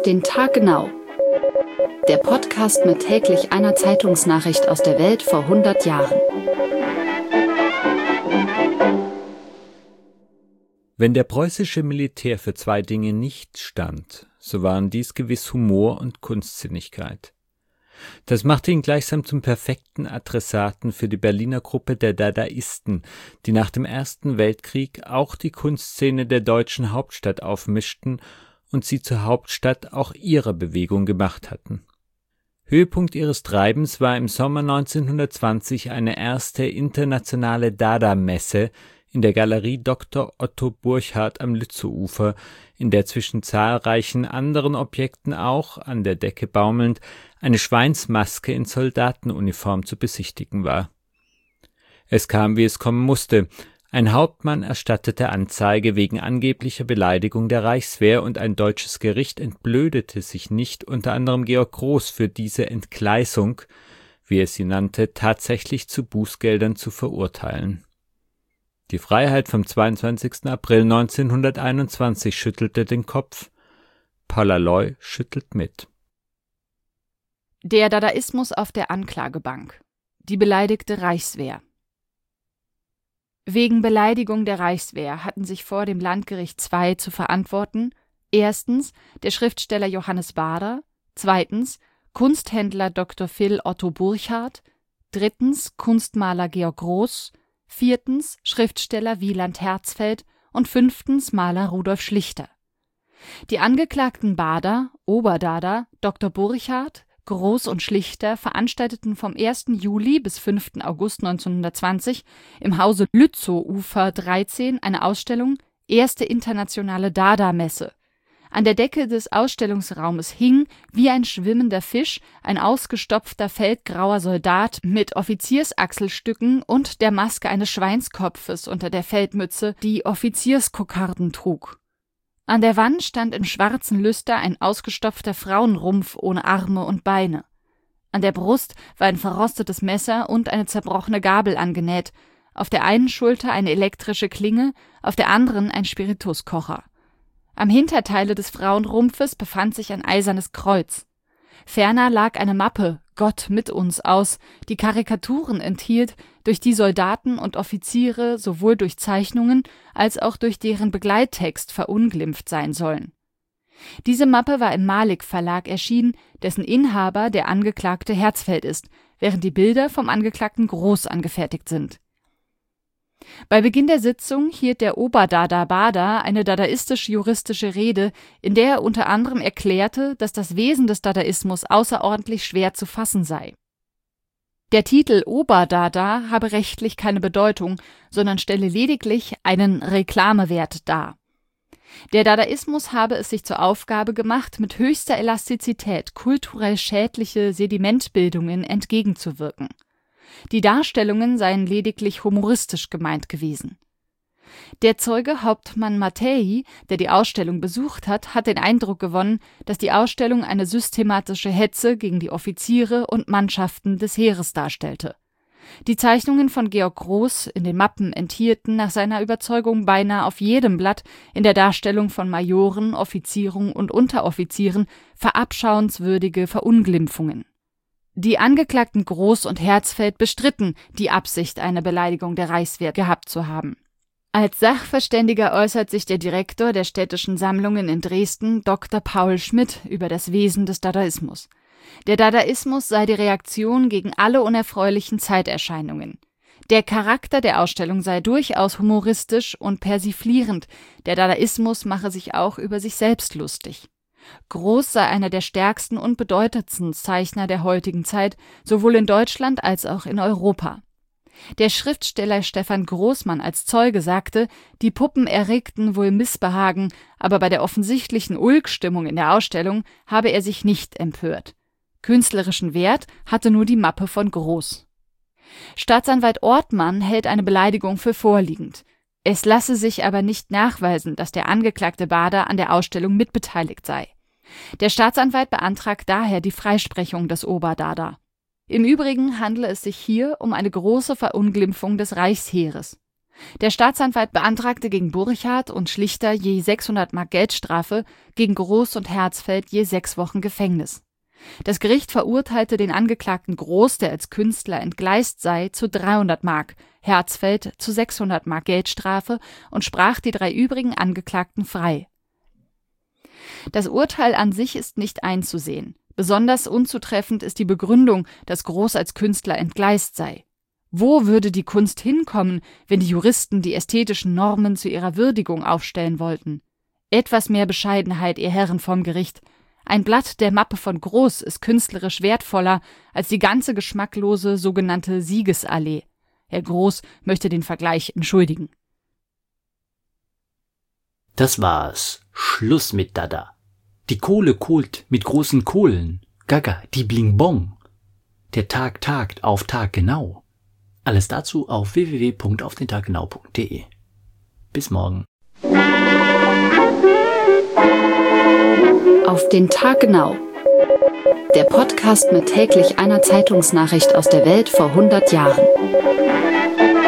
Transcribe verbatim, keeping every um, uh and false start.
Auf den Tag genau. Der Podcast mit täglich einer Zeitungsnachricht aus der Welt vor hundert Jahren. Wenn der preußische Militär für zwei Dinge nicht stand, so waren dies gewiss Humor und Kunstsinnigkeit. Das machte ihn gleichsam zum perfekten Adressaten für die Berliner Gruppe der Dadaisten, die nach dem Ersten Weltkrieg auch die Kunstszene der deutschen Hauptstadt aufmischten und sie zur Hauptstadt auch ihrer Bewegung gemacht hatten. Höhepunkt ihres Treibens war im Sommer neunzehnhundertzwanzig eine erste internationale Dada-Messe in der Galerie Doktor Otto Burchardt am Lützowufer, in der zwischen zahlreichen anderen Objekten auch, an der Decke baumelnd, eine Schweinsmaske in Soldatenuniform zu besichtigen war. Es kam, wie es kommen musste. Ein Hauptmann erstattete Anzeige wegen angeblicher Beleidigung der Reichswehr und ein deutsches Gericht entblödete sich nicht, unter anderem Georg Groß für diese Entgleisung, wie es sie nannte, tatsächlich zu Bußgeldern zu verurteilen. Die Freiheit vom zweiundzwanzigsten April neunzehnhunderteinundzwanzig schüttelte den Kopf. Paula Loy schüttelt mit. Der Dadaismus auf der Anklagebank. Die beleidigte Reichswehr. Wegen Beleidigung der Reichswehr hatten sich vor dem Landgericht zwei zu verantworten: erstens der Schriftsteller Johannes Baader, zweitens Kunsthändler Doktor Phil Otto Burchardt, drittens Kunstmaler Georg Groß, viertens Schriftsteller Wieland Herzfeld und fünftens Maler Rudolf Schlichter. Die Angeklagten Baader, Oberdada, Doktor Burchardt, Groß und Schlichter veranstalteten vom ersten Juli bis fünften August neunzehnhundertzwanzig im Hause Lützowufer dreizehn eine Ausstellung Erste internationale Dada-Messe. An der Decke des Ausstellungsraumes hing, wie ein schwimmender Fisch, ein ausgestopfter feldgrauer Soldat mit Offiziersachselstücken und der Maske eines Schweinskopfes unter der Feldmütze, die Offizierskokarden trug. An der Wand stand in schwarzen Lüster ein ausgestopfter Frauenrumpf ohne Arme und Beine. An der Brust war ein verrostetes Messer und eine zerbrochene Gabel angenäht, auf der einen Schulter eine elektrische Klinge, auf der anderen ein Spirituskocher. Am Hinterteile des Frauenrumpfes befand sich ein eisernes Kreuz. Ferner lag eine Mappe, Gott mit uns, aus, die Karikaturen enthielt, durch die Soldaten und Offiziere sowohl durch Zeichnungen als auch durch deren Begleittext verunglimpft sein sollen. Diese Mappe war im Malik Verlag erschienen, dessen Inhaber der Angeklagte Herzfeld ist, während die Bilder vom Angeklagten Groß angefertigt sind. Bei Beginn der Sitzung hielt der Oberdada Baader eine dadaistisch-juristische Rede, in der er unter anderem erklärte, dass das Wesen des Dadaismus außerordentlich schwer zu fassen sei. Der Titel Oberdada habe rechtlich keine Bedeutung, sondern stelle lediglich einen Reklamewert dar. Der Dadaismus habe es sich zur Aufgabe gemacht, mit höchster Elastizität kulturell schädliche Sedimentbildungen entgegenzuwirken. Die Darstellungen seien lediglich humoristisch gemeint gewesen. Der Zeuge Hauptmann Mattei, der die Ausstellung besucht hat, hat den Eindruck gewonnen, dass die Ausstellung eine systematische Hetze gegen die Offiziere und Mannschaften des Heeres darstellte. Die Zeichnungen von Georg Groß in den Mappen enthielten nach seiner Überzeugung beinahe auf jedem Blatt in der Darstellung von Majoren, Offizieren und Unteroffizieren verabschauenswürdige Verunglimpfungen. Die Angeklagten Groß und Herzfeld bestritten, die Absicht, eine Beleidigung der Reichswehr gehabt zu haben. Als Sachverständiger äußert sich der Direktor der Städtischen Sammlungen in Dresden, Doktor Paul Schmidt, über das Wesen des Dadaismus. Der Dadaismus sei die Reaktion gegen alle unerfreulichen Zeiterscheinungen. Der Charakter der Ausstellung sei durchaus humoristisch und persiflierend, der Dadaismus mache sich auch über sich selbst lustig. Groß sei einer der stärksten und bedeutendsten Zeichner der heutigen Zeit, sowohl in Deutschland als auch in Europa. Der Schriftsteller Stefan Großmann als Zeuge sagte, die Puppen erregten wohl Missbehagen, aber bei der offensichtlichen Ulkstimmung in der Ausstellung habe er sich nicht empört. Künstlerischen Wert hatte nur die Mappe von Groß. Staatsanwalt Ortmann hält eine Beleidigung für vorliegend. Es lasse sich aber nicht nachweisen, dass der Angeklagte Baader an der Ausstellung mitbeteiligt sei. Der Staatsanwalt beantragt daher die Freisprechung des Oberdada. Im Übrigen handle es sich hier um eine große Verunglimpfung des Reichsheeres. Der Staatsanwalt beantragte gegen Burchardt und Schlichter je sechshundert Mark Geldstrafe, gegen Groß und Herzfeld je sechs Wochen Gefängnis. Das Gericht verurteilte den Angeklagten Groß, der als Künstler entgleist sei, zu dreihundert Mark, Herzfeld zu sechshundert Mark Geldstrafe und sprach die drei übrigen Angeklagten frei. Das Urteil an sich ist nicht einzusehen. Besonders unzutreffend ist die Begründung, dass Groß als Künstler entgleist sei. Wo würde die Kunst hinkommen, wenn die Juristen die ästhetischen Normen zu ihrer Würdigung aufstellen wollten? Etwas mehr Bescheidenheit, ihr Herren vom Gericht. Ein Blatt der Mappe von Groß ist künstlerisch wertvoller als die ganze geschmacklose sogenannte Siegesallee. Herr Groß möchte den Vergleich entschuldigen. Das war's. Schluss mit Dada. Die Kohle kohlt mit großen Kohlen. Gaga, die Bling Bong. Der Tag tagt auf Tag genau. Alles dazu auf w w w punkt auf den tag genau punkt d e. Bis morgen. Auf den Tag genau. Der Podcast mit täglich einer Zeitungsnachricht aus der Welt vor hundert Jahren.